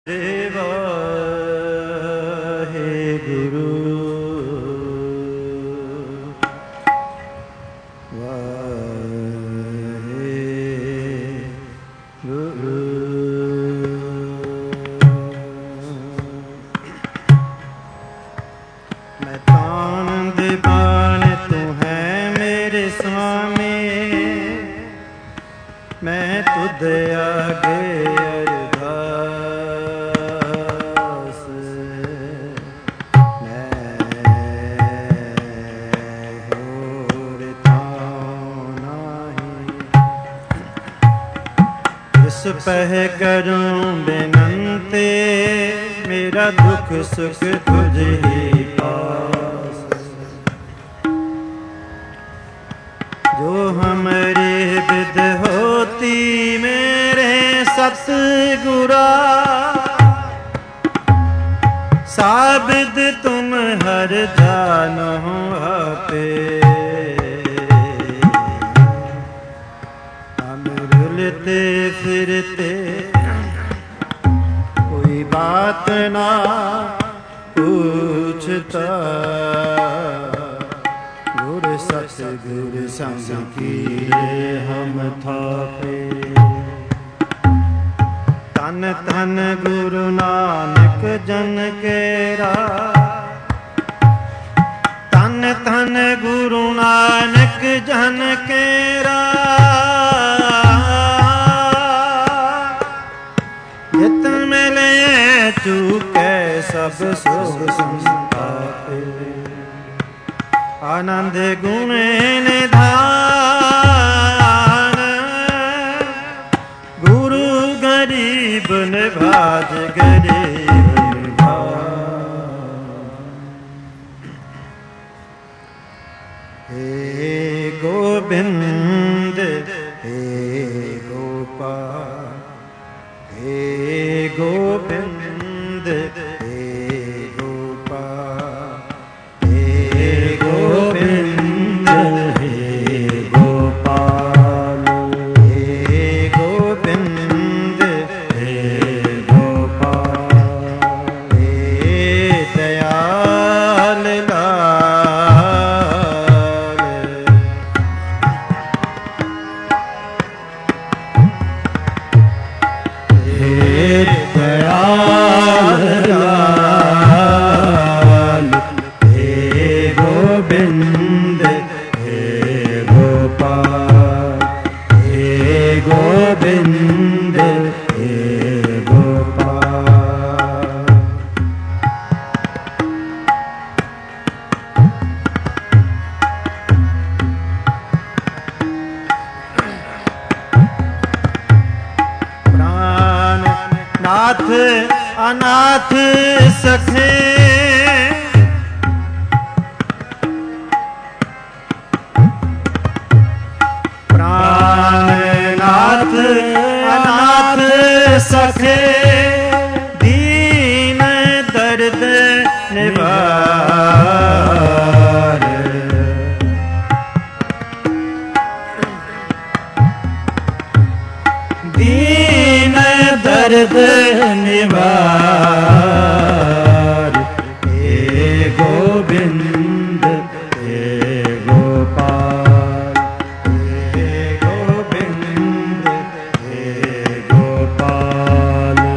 वाहेगुरु वाहेगुरु। मैं तान दीवान तू है मेरे स्वामी, मैं तुझ आगे पह करूं बिनती, मेरा दुख सुख तुझ ही पास। जो हमारी विद होती मेरे सतगुरा, साबिद तुम हर जानो आपे। रुलते फिरते कोई बात ना पूछता, गुरु सतगुरु संग की हम थापे। तन तन गुरु नानक जन केरा, तन तन गुरु नानक जन केरा। जित मिले चूके सब सुख संतापे, आनंद गुण निधान, गुरु गरीब निभाज गरीब निभाज। हे गोविंद हे गोपाल, हे गोविंद हे गोपाल, हे गोविंद हे गोपाल, हे गोविंद हे गोपाल, हे दयाल लाल, हे दयाल लाल, हे गोविंद हे गोपाल, हे गोविंद हे गोपाल। प्राण नाथ अनाथ सखे, प्राणनाथ अनाथ सखे, दीन दर्द निवार। दीन दर्द निवार, हे गोविंद हे गोपाल, हे गोविंद हे गोपाल,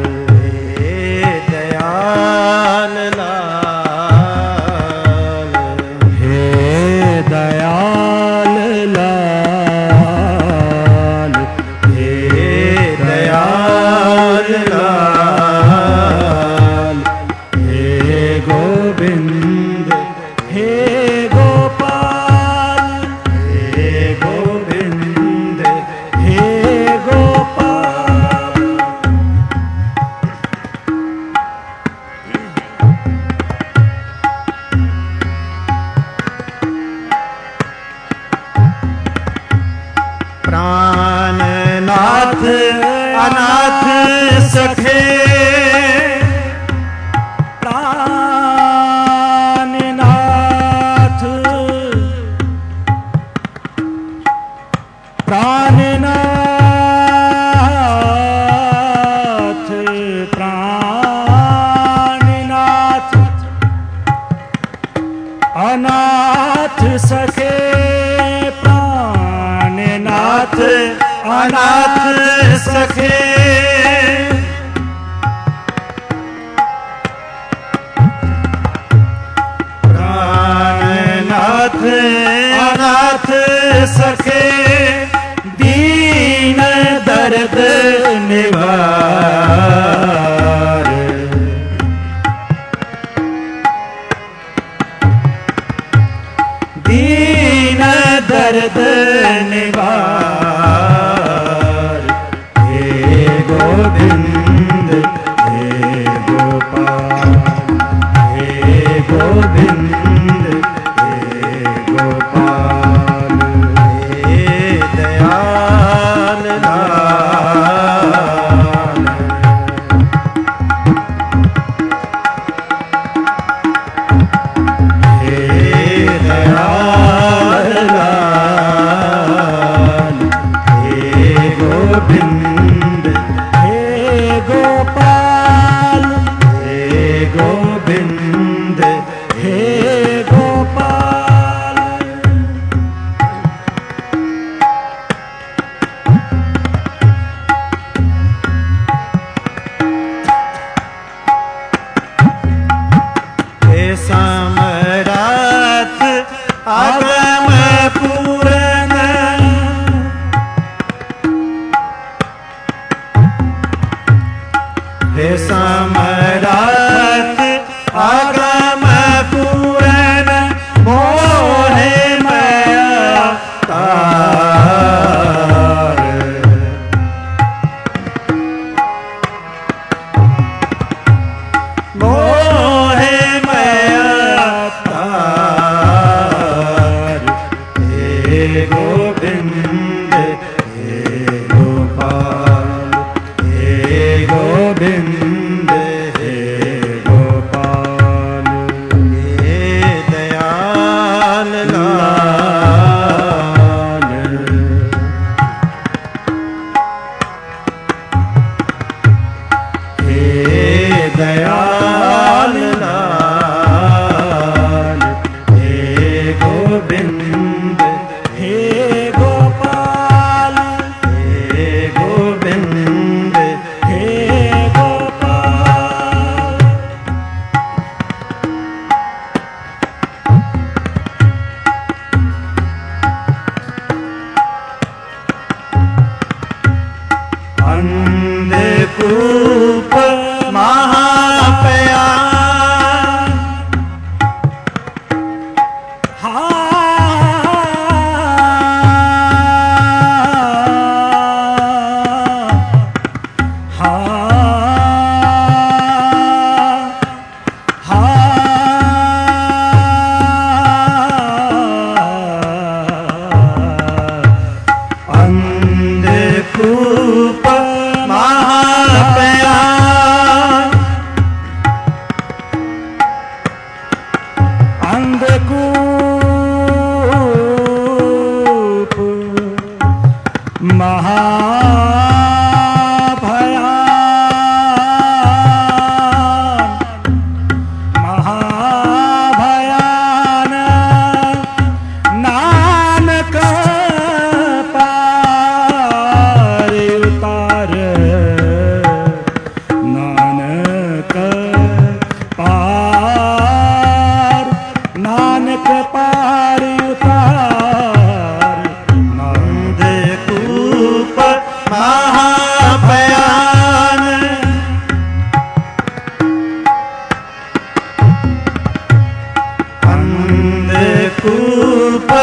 समरथ अगम पूरन मोहे मया तार। मोहे मया तार। हे गोविंद हे गोपाल हे गोविंद हे गोपाल हे दयाल लाल। हे दयाल लाल हे गोविंद हे गोपाल हे गोविंद हे गोपाल। अंधकूप महापया अंधकूप महापया अंधकूप महाभयान नानक पार उतार। नानक पार नानक पार उतार। अंधकूप महाभयान अंधकूप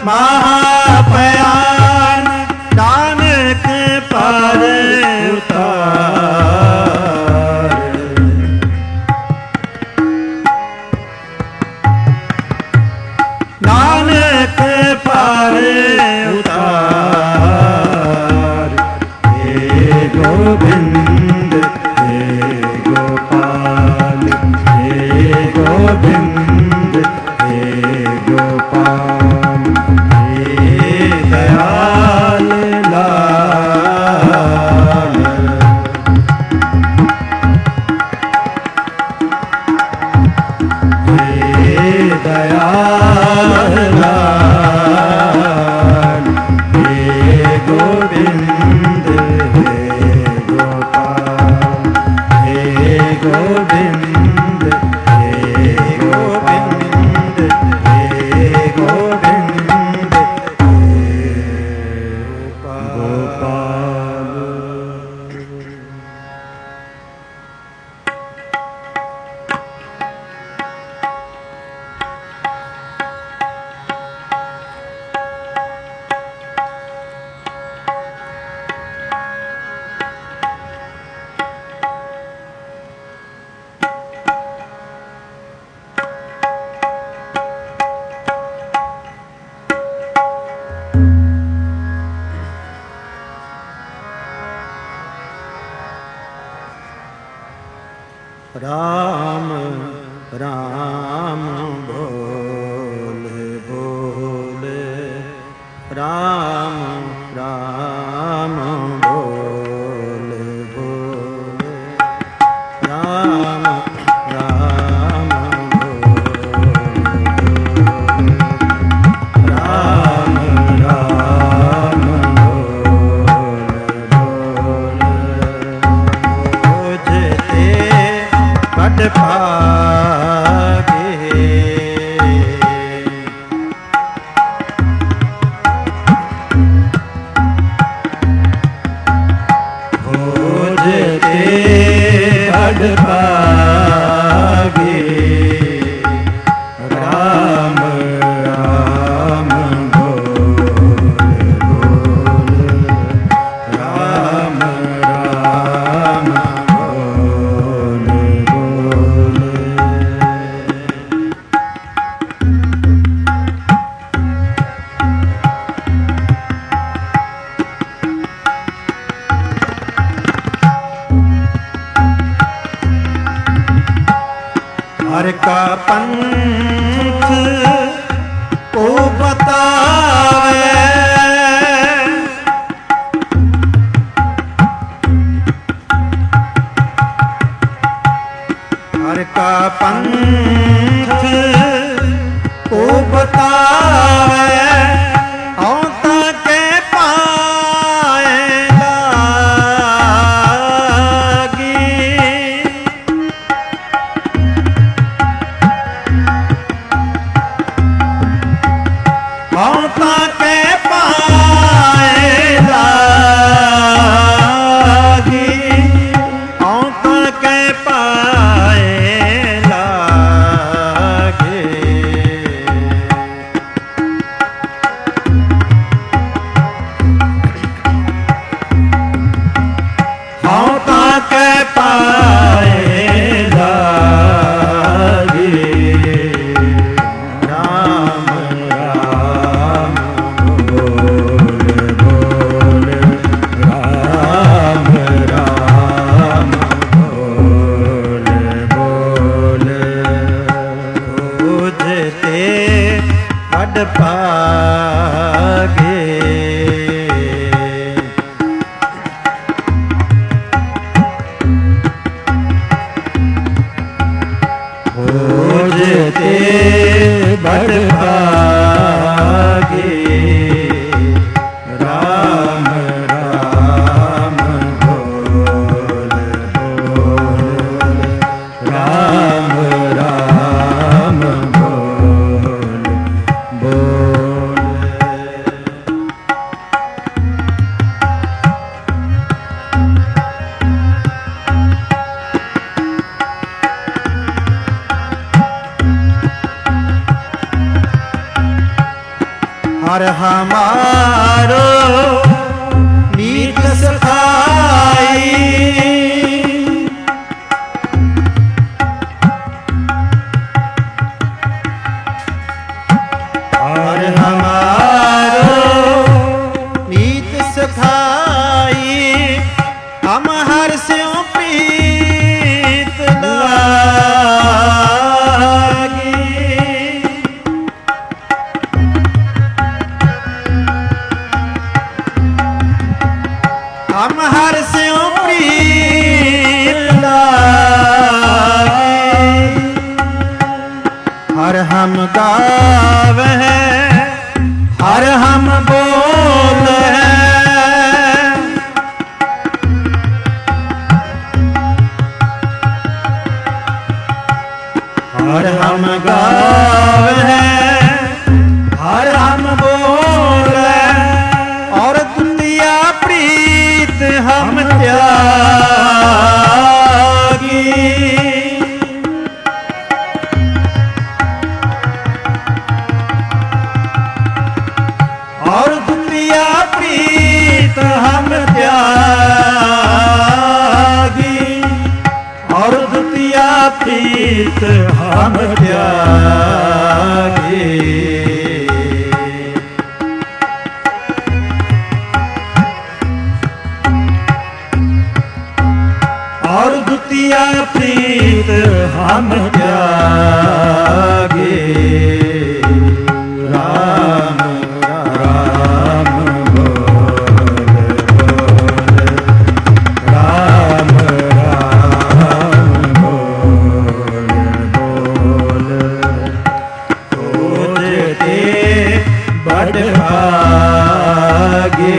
महाभयान नानक पार उतार। नानक पार उतार। हे गोविंद हे गोपाल हे गोविंद हे गोपाल हे दयाल लाल। हे दयाल लाल हे गोविंद हे गोपाल हे गोविंद हे गोविंद हे गोविंद हे गोपाल। राम राम बोले बोले राम राम बोले बोले राम राम बोले राम राम बोले बड़ भागे भोजते बड़ हर का पंथ को बतावे, हर का पंथ को बतावे, औता के पाए लागी, औता के पाए लागी, औता के पाए लागे, औता के पाए लागे। राम राम बोल बोल, राम राम बोल बोल, खोजते पद पागे, खोजते बड़ भागे। राम राम बोल बोल, राम राम बोल बोल। हर हमारो मीत सखाई, हर हमारो मीत सखाई, हम हर स्यों प्रीत लागी, हम हर स्यों प्रीत लागी, हर हम गावे हर हम बोले, हर हम गावे हर हम बोले, और दुनिया प्रीत हम त्यागी, और दुनिया प्रीत हम त्यागी, और दुनिया प्रीत हम त्यागी। और द्वितीया प्रीत हम त्यागे। राम राम बोल बोल, राम राम बोल बोल, खोजते बड़ भागे।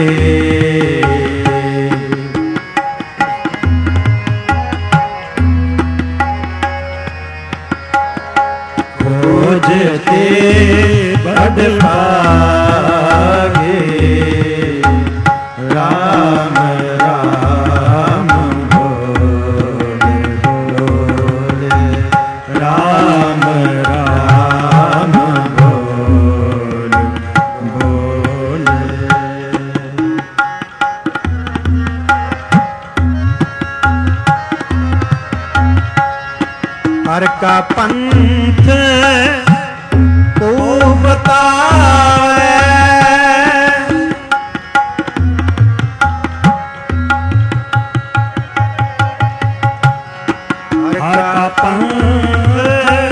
खोजते बड़ भागे। राम राम बोल बोल, राम राम बोल बोल। हर का पंथ को बतावे, हर का पंथ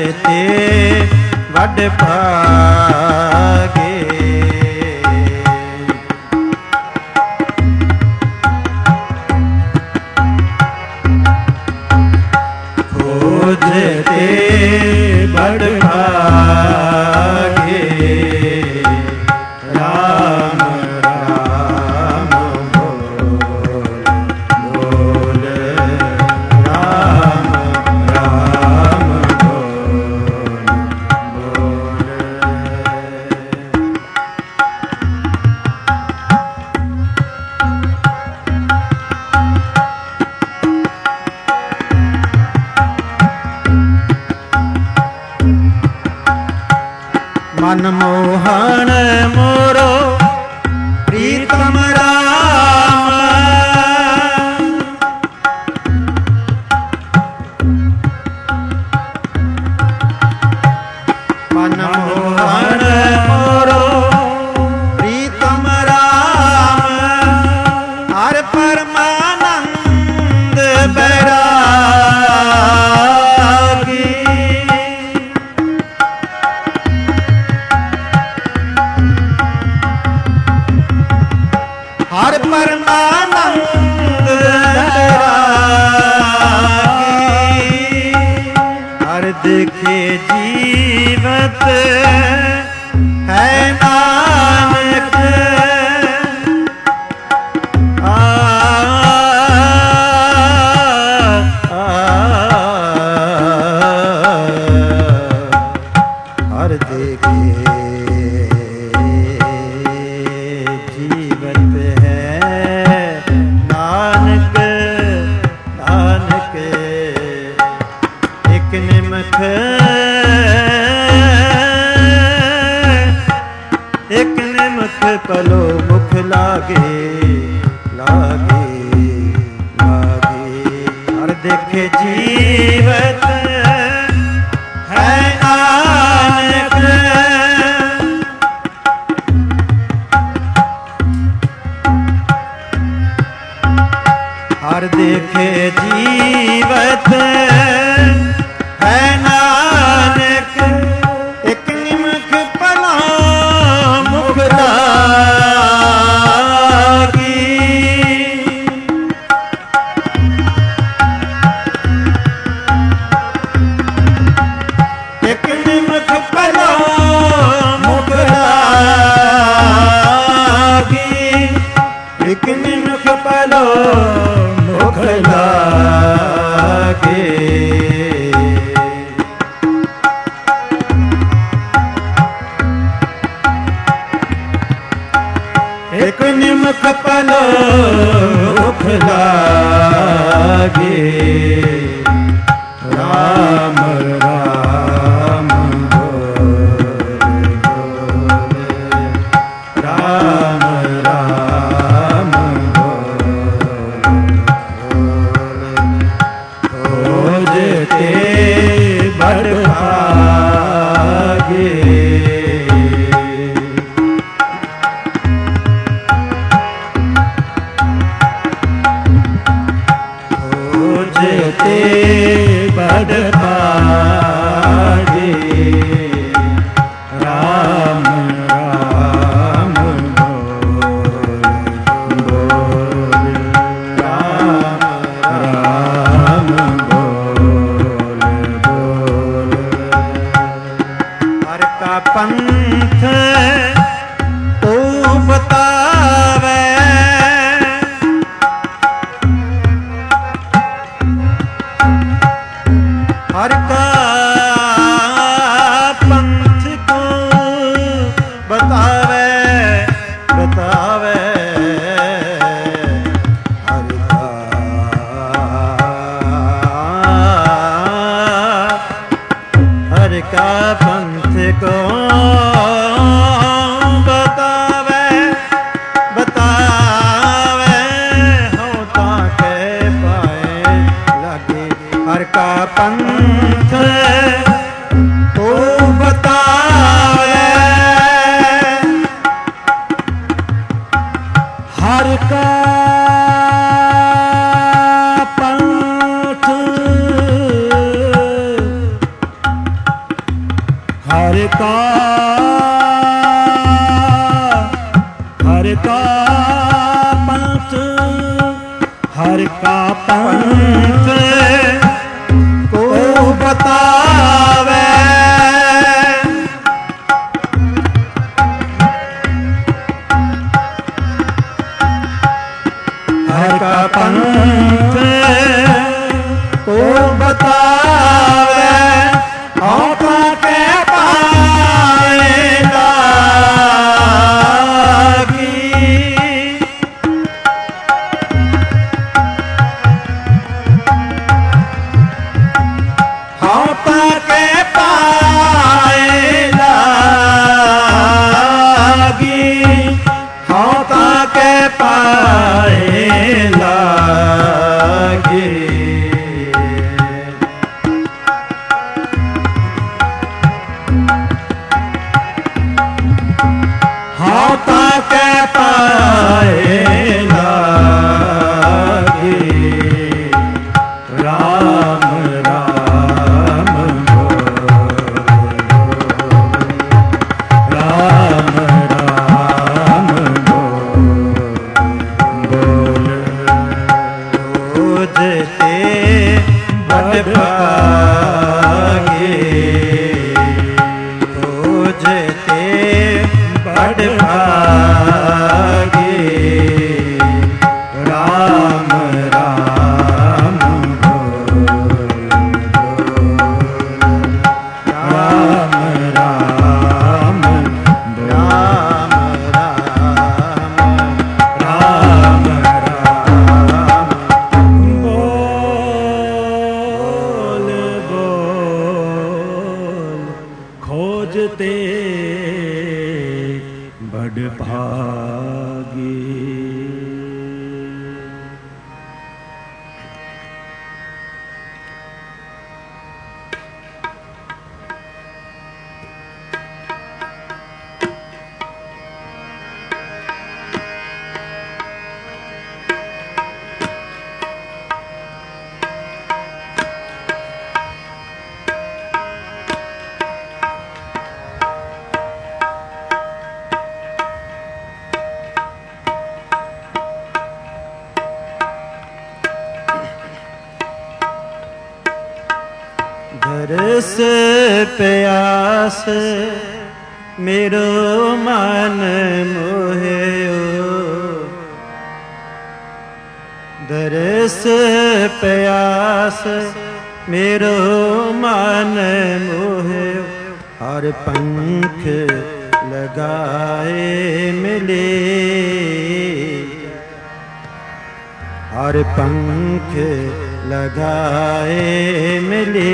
ते वड भागे। खोज ते वड भागे। राम राम बोल राम राम बोल। मनमोहन मोरो प्रीतम राम। मनमोहन मोरो प्रीतम राम। हर परमानंद बैरागी। हर परमानंद बैरागी। हर देखे जीवत है नानक। हर देखे जीवत है नानक। नानक एक निमख एक निमख पलो मुख लागे। लागे लागे हर देखे जीवत है नानक। हर देखे जीवत है नानक। एक निमख पला मुख लागी। एक निमख पला मुख लागी। एक निमख पलो मुख लागे। एक निमख पलो मुख लागे। राम राम बोल राम राम खोजते बड़ भागे। खोजते बड़ भागे। राम राम बोल राम राम बोल। हर का पंथ तू बतावे। हर का पंथ को बतावे बतावे। हर का पंथ को बतावे बतावे। होता के पाए लगे। हर का पंथ तो बतावे। हर का पंथ हर का पंथ, हर का पंथ को बतावे, हर का पंथ को बतावे, औका के पाए लागी, औका के पाए लागी, औका के पाए लागी। हाथा के पाए लागी, राम राम राम राम बोल, खोजते बड़ भागे, खोजते बड़ भागे, राम राम बोल, राम राम राम राम राम बोल बोल, खोजते बड़ भागी। धरस प्यास मेरो मन मोह्यो, धरस प्यास मेरो मन मोह्यो, हर पंख लगाए मिले, हर पंख लगाए मिले,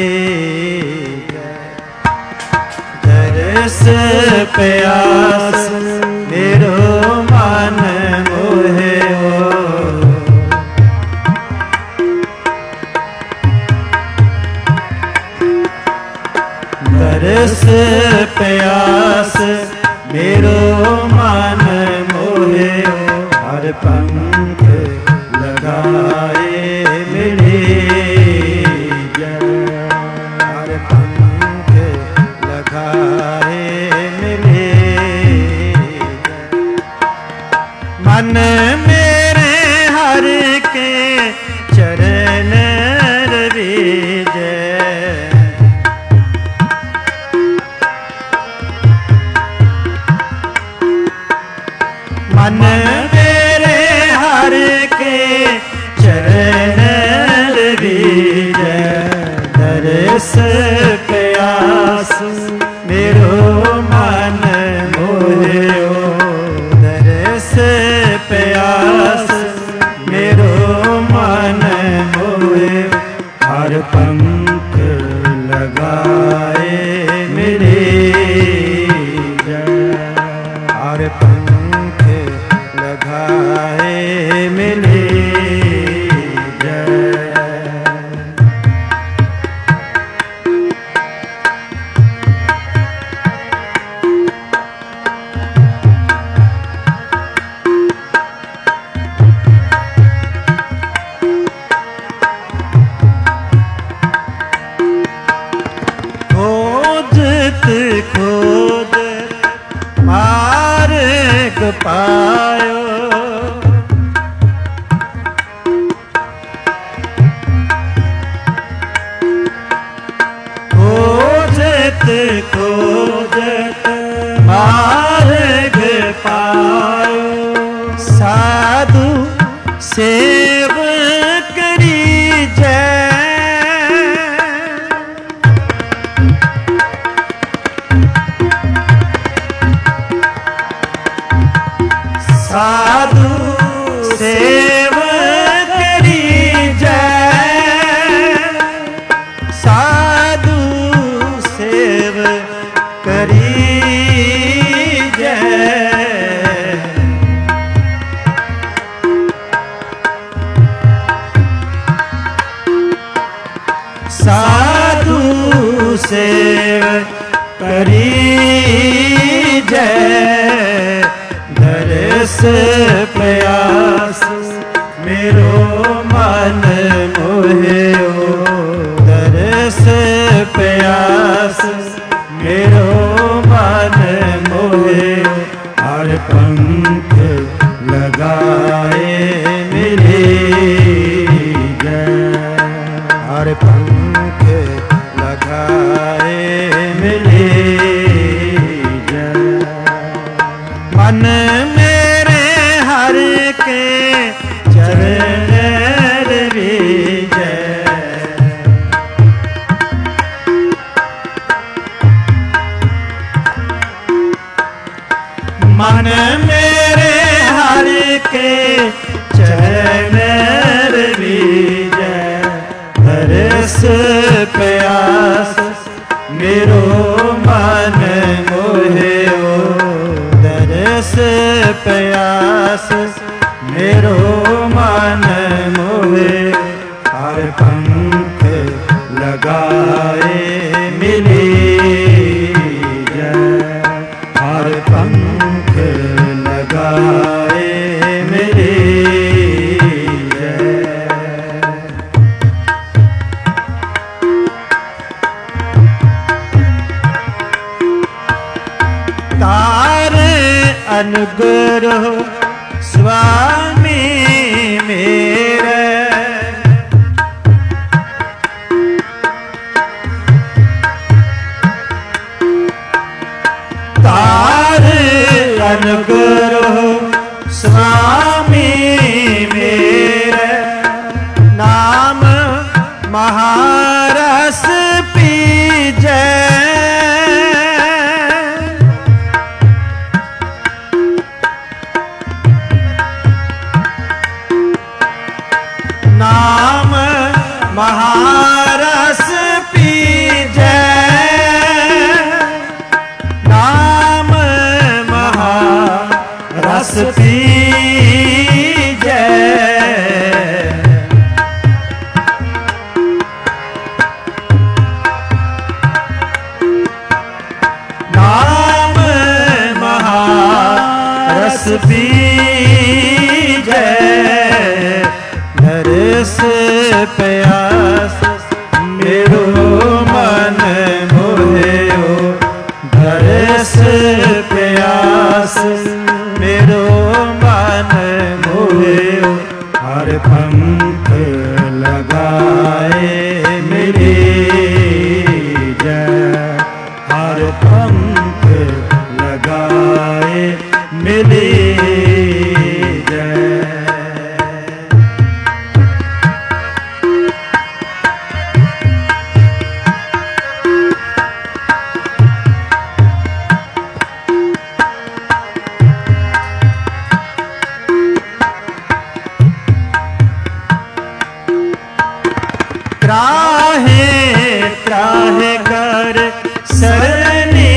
तरस प्यास मेरो मन मोह्यो, तरस प्यास मेरो मन मोह्यो, हर पंख लगाए मिले, हर पंख लगाए मिले, मन मेरे हर के चरण रवीजै, मन मेरे हर के चरण रवीजै, तरस प्यास मेरो मन मोह्यो, तरस प्यास मेरो मन मोह्यो, हर पंख लगाए मिले, हर पंख लगाए मिले, साधु सेव करी जय। साधु सेव करी जय। दरस प्रयास मेरो मन मोहियो। दरस प्रयास मेरो मन मोहियो। हर पंख लगाए मिले जय। हर पंख लगाए मिले जय। मन मेरे हर के चरण विजय। मन मेरे हर के चरण विजय। दरस प्यास मेरो मन मोहियो। दरस प्यास मेरो मन मोहियो। हर पंख लगाए मिले जय। हर पंख लगाए मिले जय। तार अनुग्रह स्वामी मेरे। तार अनुग्रह स्वामी मेरे। नाम महारस पीजै। नाम महारस पीजै। नाम महारस पीजै। नाम महारस पीजै। दरस प्यास मेरो मन मोहियो। दरस प्यास मेरो मन मोहियो। हर पंख लगाए मिले जय। हर पंख लगाए मिले जय। त्राहे त्राहे कर सरनी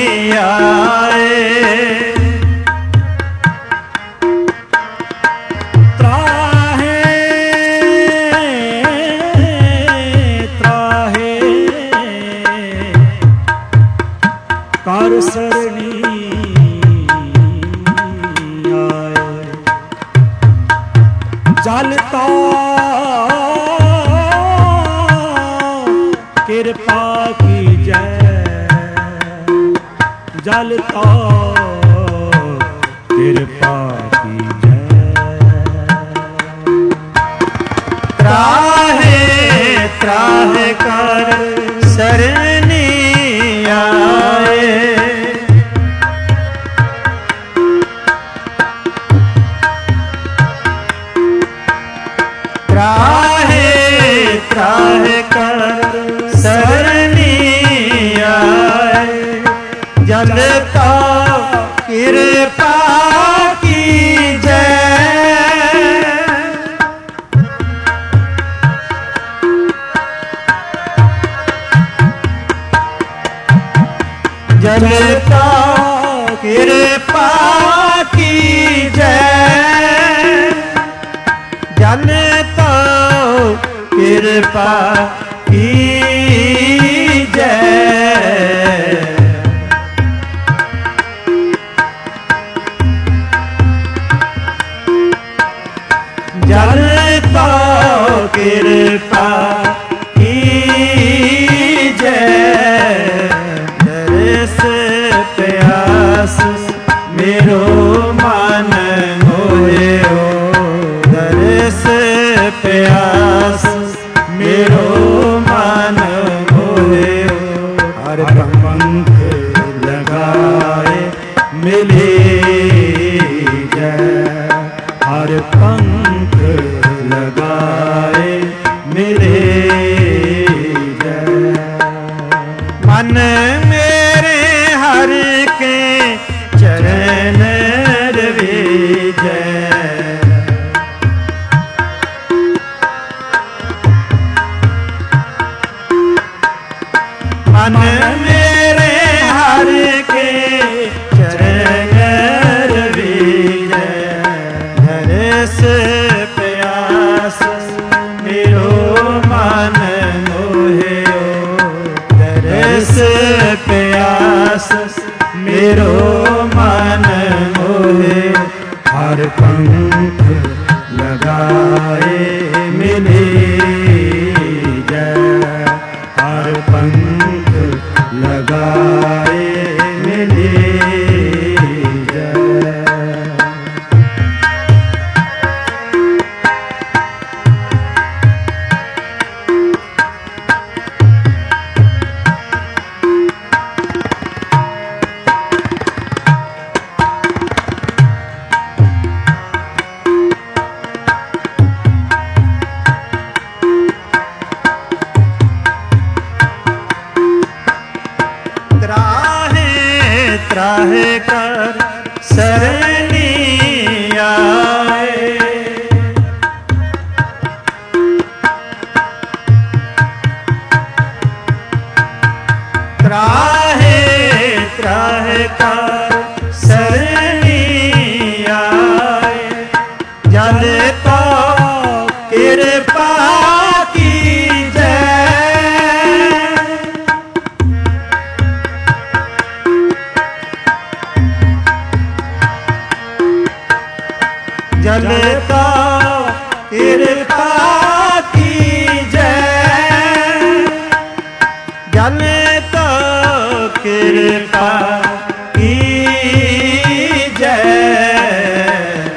आए। त्राहे त्राहे कर सरनी आए। जलता कृपा की जय। जलता कृपा की जय। त्राहे त्राहे कर सरनी आए। त्राहे त्राहे कर सरनी आए। जलता कृपा की जय। जलता कृपा की जय, जलता कृपा की जय। जलता कृपा की जय, दरस प्यास मेरो मन मोहे हो, दरस प्यास मेरो मन मोहे हो। हर पंख लगाए मिले जय, हर पंख लगाए मिले जय। मन मेरे हर के चरण रवि जय, मन मेरे हर के चरण रवि जय। दरस प्यास मेरो मन मोहे हो, दरस प्यास मेरो मन मोहे। हर पंख लगाए मिले जय, हर पंख लगाए मिले जय। त्राहे कर सरनी आए, त्राहे त्राहे कर सरनी आए। जलता कृपा की जय, जलता कृपा की जय, जलता कृपा की जय।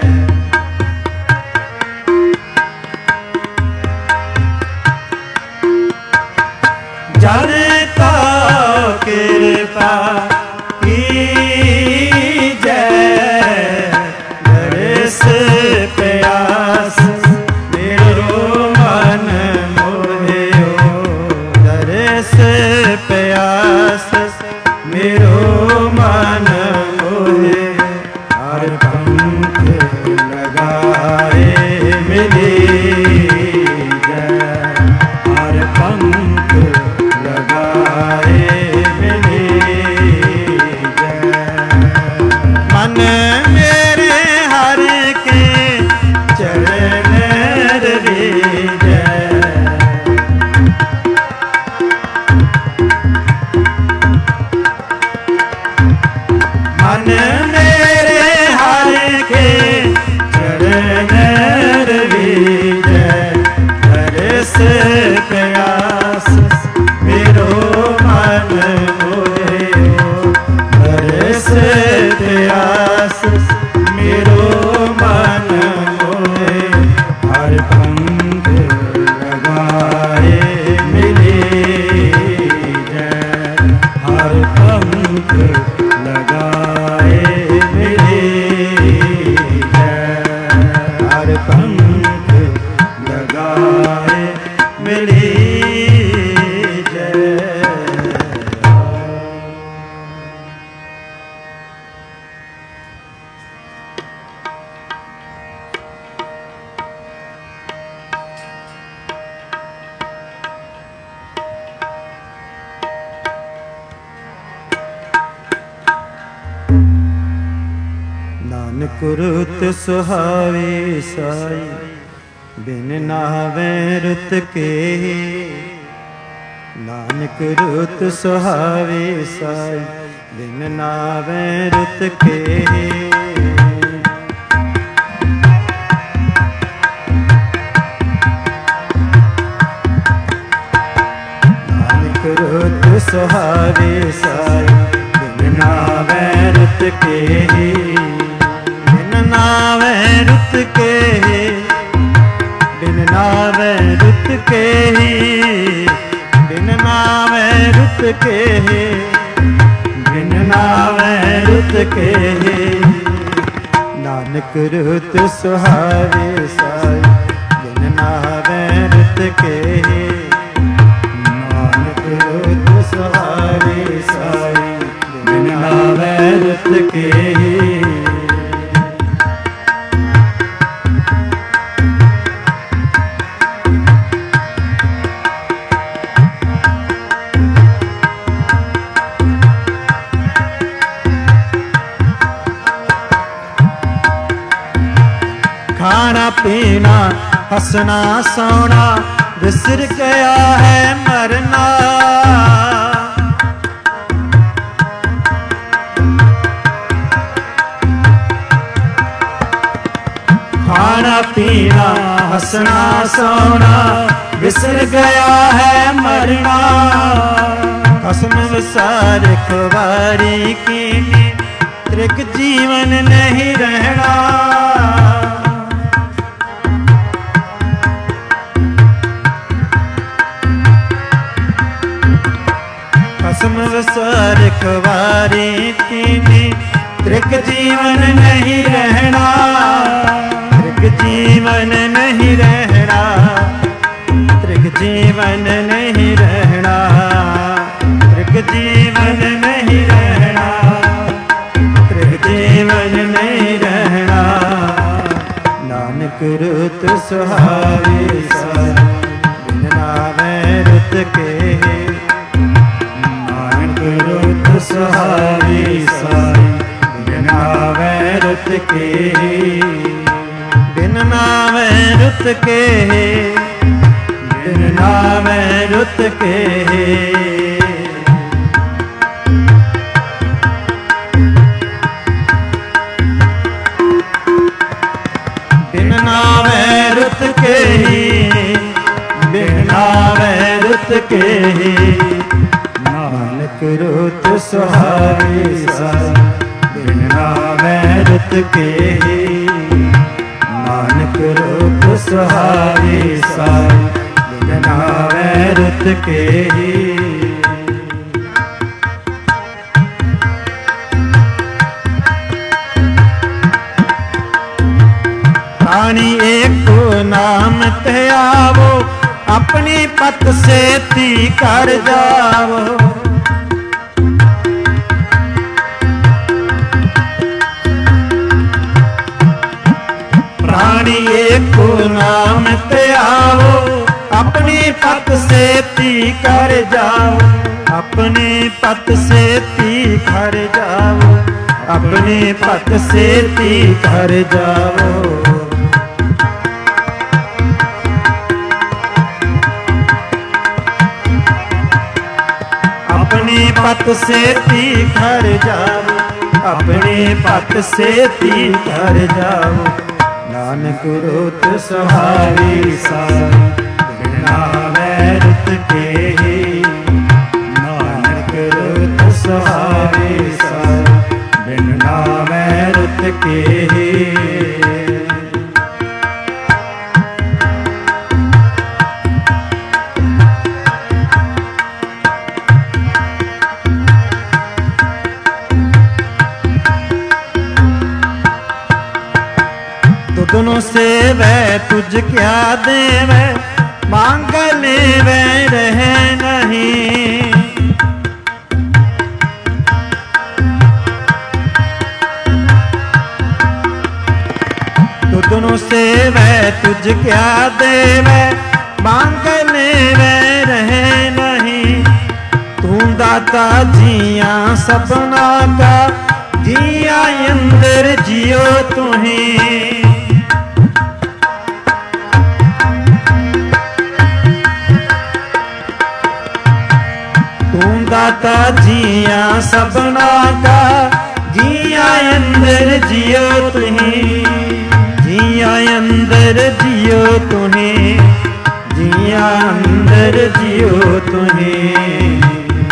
जलता कृपा की जय, दरस प्यास मेरो मन मोहे हो, दरस प्यास मेरो मन मोहे। हर पंख लगाए मिले जय, हर पंख लगाए मिले जय। मन मेरे हर के चरण रवि जय, ਨਾਨਕ ਰੁਤ ਸੁਹਾਵੇ ਸਾਈ ਬਿਨ ਨਾਵੇ ਰੁਤ ਕੇ। ਨਾਨਕ ਰੁਤ ਸੁਹਾਵੇ ਸਾਈ ਬਿਨ ਨਾਵੇ ਰੁਤ ਕੇ। ਨਾਨਕ ਰੁਤ ਸੁਹਾਵੇ ਸਾਈ ਬਿਨ ਨਾਵੇ ਰੁਤ ਕੇ। ਬਿਨ ਨਾਵੇ ਰੁਤ ਕੇ, ਬਿਨ ਨਾਵੇ ਰੁਤ ਕੇ, ਬਿਨ ਨਾਵੇ ਰੁਤ ਕੇ, ਬਿਨ ਨਾਵੇ ਰੁਤ ਕੇ। ਨਾਨਕ ਰੁਤ ਸੁਹਾਵੇ ਸਾਈ ਬਿਨ ਨਾਵੇ ਰੁਤ ਕੇ। ਨਾਨਕ ਰੁਤ ਸੁਹਾਵੇ ਸਾਈ ਬਿਨ ਨਾਵੇ ਰੁਤ ਕੇ। खाना पीना हंसना सोना विसर गया है मरना। खाना पीना हंसना सोना विसर गया है मरना। कसम विसार खुवारी की त्रिक जीवन नहीं रहना। कसम विसार खुवारी की त्रिक जीवन नहीं रहना। त्रिक जीवन नहीं रहना, त्रिक जीवन नहीं रहना, त्रिक जीवन नहीं रहना, त्रिक जीवन नहीं रहना। नानक रुत सुहावे साई बिन नावे रुत के। नानक रुत सुहावे साई बिन नावे रुत के। बिन नावे रुत के, बिन नावे रुत के। बिन नावे रुत के, बिन नावे रुत के। नानक रुत सुहावे साई बिन नावे रुत के। नानक रुत सुहावे साई बिन नावे रुत के। प्राणी एको नाम ते आवो अपनी पत सेती कर जावो। प्राणी एको नाम ते आवो अपनी पत सेती कर जाओ। अपनी पत सेती कर जाओ, अपनी पत सेती कर जाओ। अपनी पत सेती घर जाओ, अपनी पत सेती घर जाओ। नानक रुत सुहावे साई बिन नावे रुत के। नानक रुत सुहावे साई बिन नावे रुत के। दुनो से वह तुझ क्या देवे मांग लेवे रहे नहीं। दुनो से वह तुझ क्या देवे मांग लेवे रहे नहीं। तू दाता जिया सबना का जिया अंदर जियो तुहें। दाता जिया सबना का, जिया अंदर जियो तुहें, जिया अंदर जियो तुहें, जिया अंदर जियो तुहें।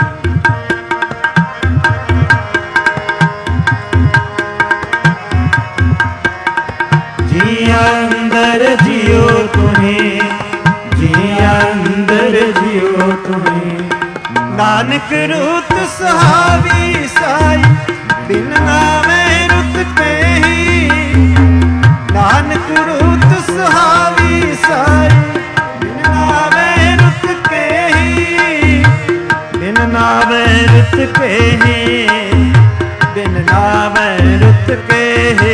जिया अंदर जियो तुहें, जिया अंदर जियो तुहें। नानक रूत सुहावी साई, बिन नावे रुत कही। नानक रूत सुहावी साई, बिन नावे रुत कही। बिन नावे रुत कही, बिन नावे रुत कही।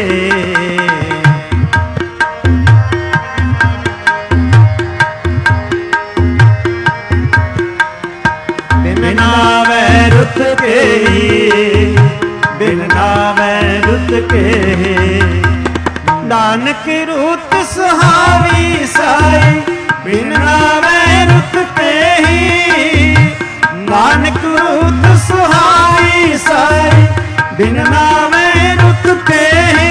बिन नावे रुत कही, बिन नावे रुत कही। नानक रूत सुहावी साई, बिन नावे रुत कही। नानक रूत सुहावी साई, बिन नावे रुत कही।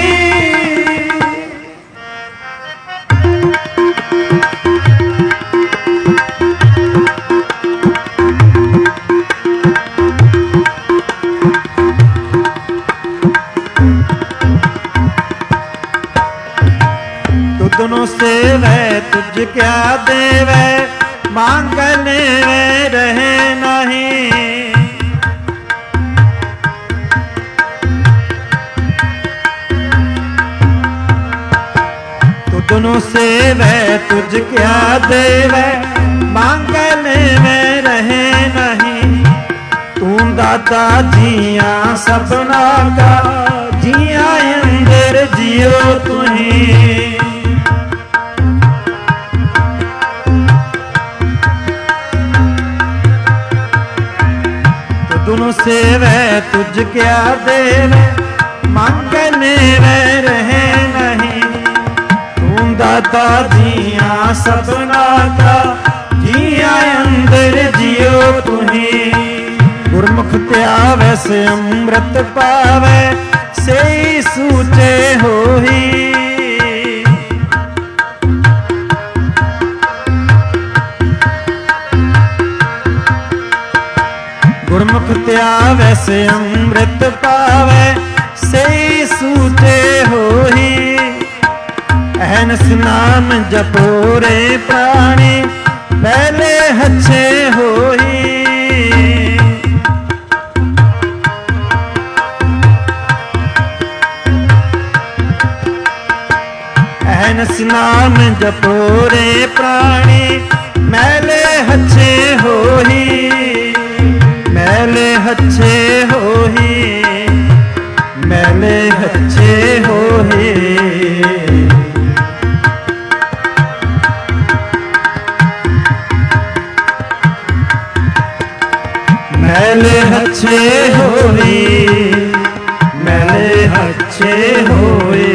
तुदनो सेवे तुझ क्या देवे, मांगने में रहे नहीं। तुदनो सेवे तुझ क्या देवे, मांगने में रहे नहीं। तू दाता जिया सबना का, जिया अंदर जियो तुहें। तुनो सेवे तुझ क्या देवे, मांगने में रहे नहीं। तू दाता जिया सबना का, जिया अंदर जियो तुहें। गुरमुख त्यावे से अमृत पावे, से सूचे होही। गुरमुख त्यावे से अमृत पावे, से सूचे होही। अहनस नाम जपो रे प्राणी, पहले अच्छे होही। अहनस नाम जपो रे प्राणी, मैले अच्छे होही। मैले अच्छे होही, मैले अच्छे होही। मैले अच्छे होही, मैले अच्छे होए।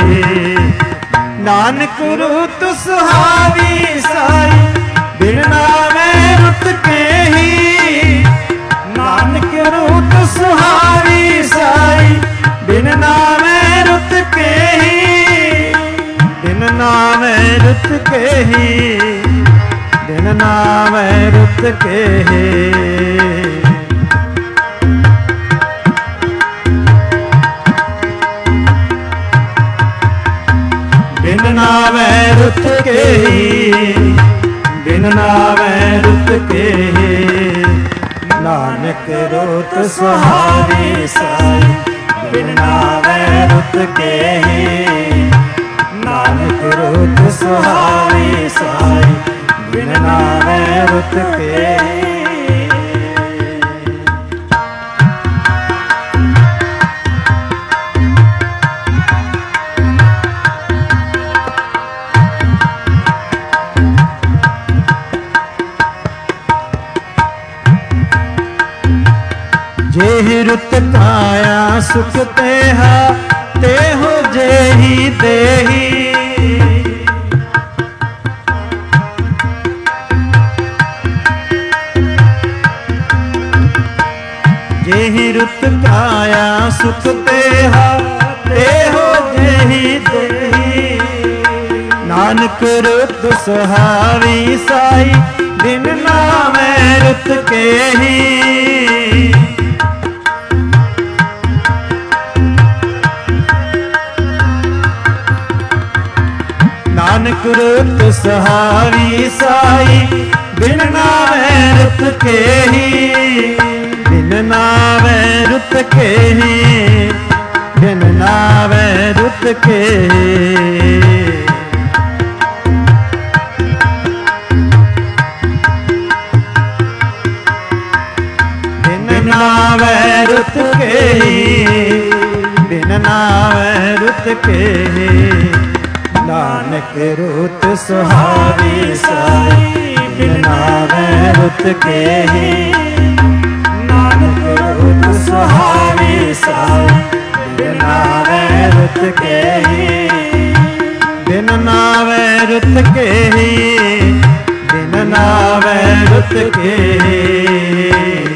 नानक रूत सुहावी साई, बिन नावे रुत कही। नानक रूत सुहावी साई, बिन नावे रुत कही। बिन नावे रुत कही, बिन नावे रुत कही। बिन नावे रुत कही, बिन नावे रुत कही। नानक रूत सुहावी साई, बिन नावे रुत कही। नानक रूत सुहावी साई, बिन नावे रुत कही। जेहि रुत काया सुख तेहा तेहो जेहि देही। जेहि रुत काया सुख तेहा तेहो जेहि देही। नानक रुत सुहावी साई दिन नामै रुत केही। नानक रुत सुहावी साई बिन नामै रुत केही। बिन नामै रुत केही बिन नामै रुत केही। बिन नामै रुत केही बिन नामै रुत केही। नानक रुत सुहावी साई बिन नामै रुत केही। नानक रुत सुहावी साई बिन नामै रुत केही। बिन नामै रुत केही बिन नामै रुत केही।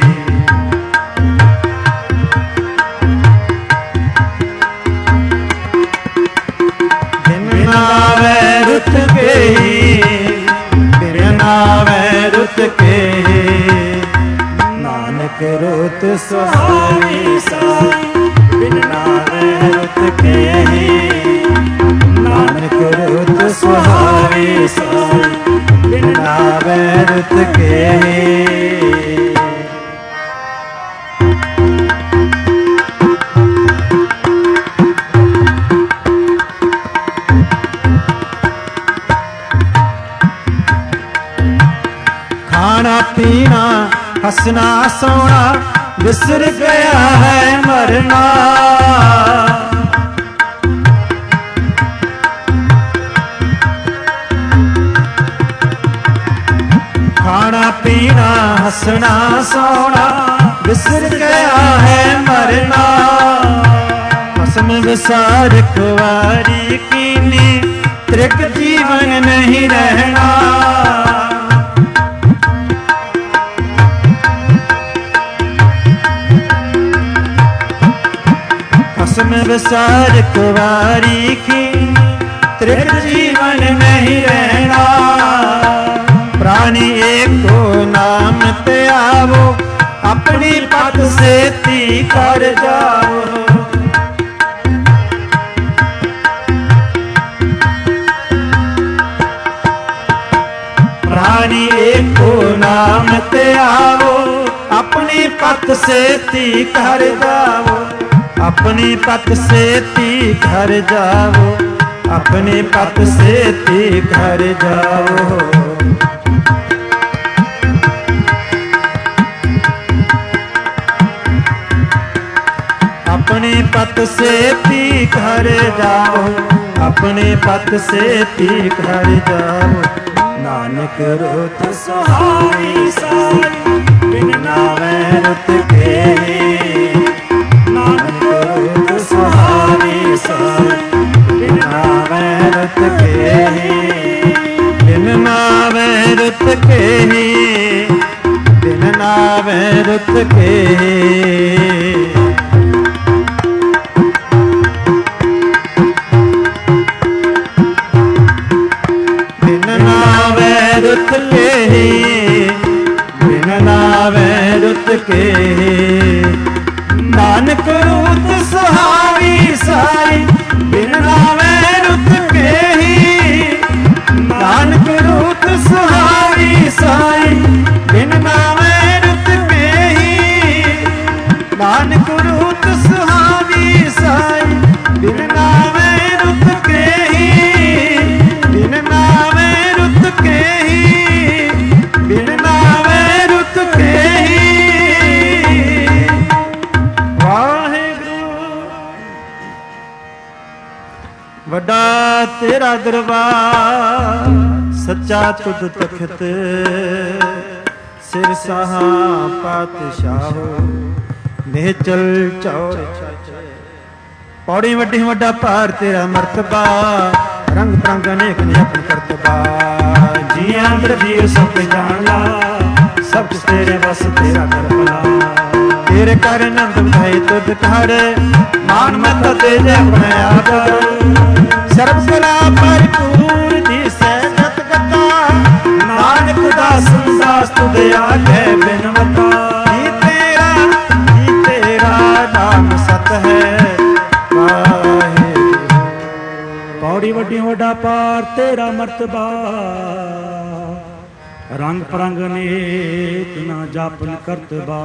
नामै रुत केही बिन नामै रुत केही। नानक रुत सुहावी साई बिन नामै रुत केही। नानक रुत सुहावी साई बिन नामै रुत केही। खाना पीना हंसना सोना बिसर गया है मरना। खाना पीना हंसना सोना बिसर गया है मरना। कसम विसार कुंवारी कीनी त्रिक जीवन नहीं रहना। कसम विसार कुंवारी की त्रिक जीवन नहीं रहना। प्राणी एको नाम ते आवो अपनी पत से ती कर जाओ। प्राणी एको नाम ते आवो अपनी पत से ती कर जाओ। अपनी पत से ती घर जाओ अपनी पत से ती घर जाओ। अपनी पत से ती घर जाओ अपनी पत से ती घर जाओ। नानक रुत सुहावी साई बिन नामै रुत केही। नानक रुत सुहावी साई बिन नामै रुत केही। बिन नामै रुत केही बिन नामै रुत केही। बिन नामै रुत केही बिन नामै रुत केही। नानक रुत सुहावी साई बिन नामै रुत केही। नानक रुत सुहावी साई बिन नामै रुत केही। नानक रुत सुहावी साई बिन नामै रुत केही। बिन नामै रुत केही बिन नामै रुत केही। वड्डा तेरा दरबार सच्चा तुद तखत सिर सहा पातशाहो। ਨਿਹਚਲ ਚੌੜ ਪੌੜੀ ਵੱਡੀ ਵੱਡਾ ਭਾਰ ਤੇਰਾ ਮਰਤਬਾ ਰੰਗ ਪ੍ਰੰਗ ਅਨੇਕ ਨੇ ਆਪਣ ਕਰਤਬਾ ਜੀਆਂ ਅੰਦਰ ਜੀਵ ਸਭ ਜਾਣ ਲਾ ਸਭ ਕੁਛ ਤੇਰੇ ਬਸ ਤੇਰਾ ਕਰ ਭਲਾ ਤੇਰੇ ਕਰ ਨੰਦ ਵਧਾਈ ਤੁਧ ਘਰ ਮਾਨ ਮਤ ਤੇਜੇ ਆਪਣੇ ਆਪ ਸਰਬ ਕਲਾ ਭਰਪੂਰ ਦਿਸੈ ਜਤ ਗਤਾ ਨਾਨਕ ਦਾਸ ਦਾਸ ਤੁਧ ਆਗੇ ਬਿਨਵਤਾ ਜੀ ਤੇਰਾ ਨਾਮ ਸਤ ਹੈ ਪੌੜੀ ਵੱਡੀ ਵੱਡਾ ਪਾਰ ਤੇਰਾ ਮਰਤਬਾ ਰੰਗ ਪਰੰਗ ਅਨੇਕ ਨਾ ਜਾਪਨ ਕਰਤਬਾ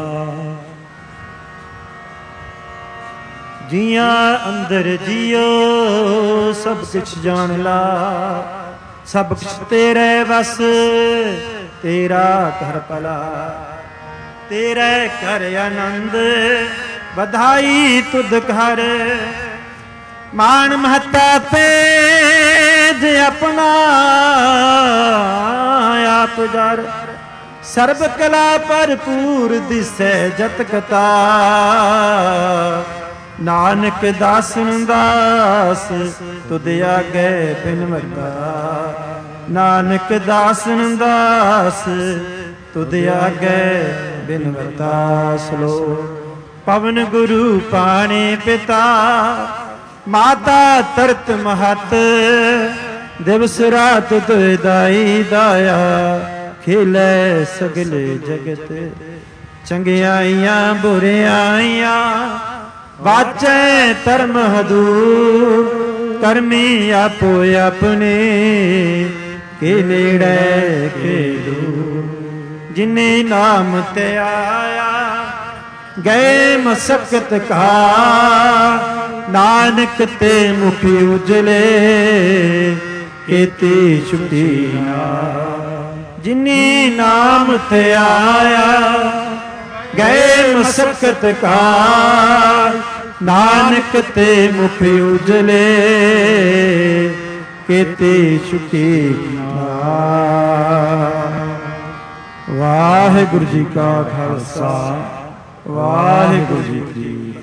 ਜੀਆਂ ਅੰਦਰ ਜੀਓ ਸਭ ਕੁਛ ਜਾਣ ਲਾ ਸਭ ਕੁਛ ਤੇਰੇ ਬਸ ਤੇਰਾ ਘਰ ਭਲਾ ਤੇਰੇ ਘਰ ਆਨੰਦ ਵਧਾਈ ਤੁਧ ਘਰ ਮਾਨ ਮਹੱਤਾ ਪੇਜ ਆਪਣਾ ਆਪ ਜਰ ਸਰਬ ਕਲਾ ਭਰਪੂਰ ਦਿਸੈ ਜਤ ਕਤਾ ਨਾਨਕ ਦਾਸਨ ਦਾਸ ਤੁਧ ਆਗੇ ਬਿਨਵਤਾ ਨਾਨਕ ਦਾਸਨ ਦਾਸ ਤੁਧ ਆਗੇ ਬਿਨਵਤਾ ਸਲੋਕ ਪਵਨ ਗੁਰੂ ਪਾਣੀ ਪਿਤਾ ਮਾਤਾ ਤਰਤ ਮਹਤ ਦਿਵਸ ਰਾਤ ਤੁਧ ਦਾਈ ਦਾਇਆ ਖੇਲੇ ਸਗਲੇ ਜਗਤ ਚੰਗਿਆਈਆਂ ਬੁਰਿਆਈਆਂ ਵਾਚੈ ਧਰਮ ਹਦੂਰ ਕਰਮੀ ਆਪੋ ਆਪਣੇ ਕੇ ਨੇੜੇ ਕੇ ਦੂਰ ਜਿਨੇ ਨਾਮ ਤੇ ਆਇਆ ਗਏ ਮਸਕਤ ਕਾ ਨਾਨਕ ਤੇ ਮੁਖ ਉਜਲੇ ਕੀਤੀ ਛੁਟੀ ਨਾ ਜਿਨੀ ਨਾਮ ਤੇ ਆਇਆ ਗਏ ਮਸਕਤ ਕਾ ਨਾਨਕ ਤੇ ਮੁਖ ਉਜਲੇ ਕੀਤੀ ਛੁਟੀ ਨਾ ਵਾਹਿਗੁਰੂ ਜੀ ਕਾ ਖਾਲਸਾ ਵਾਹਿਗੁਰੂ ਜੀ ਕੀ